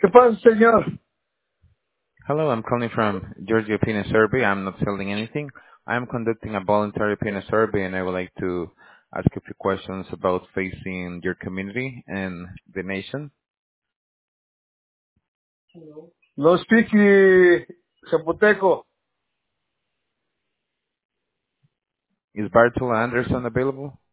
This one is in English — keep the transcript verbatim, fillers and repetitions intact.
¿Qué pasa, señor? Hello, I'm calling from Georgia Opinion Survey. I'm not selling anything. I'm conducting a voluntary opinion survey, and I would like to ask a few questions about facing your community and the nation. No speak eh, Zapoteco. Is Bartola Anderson available?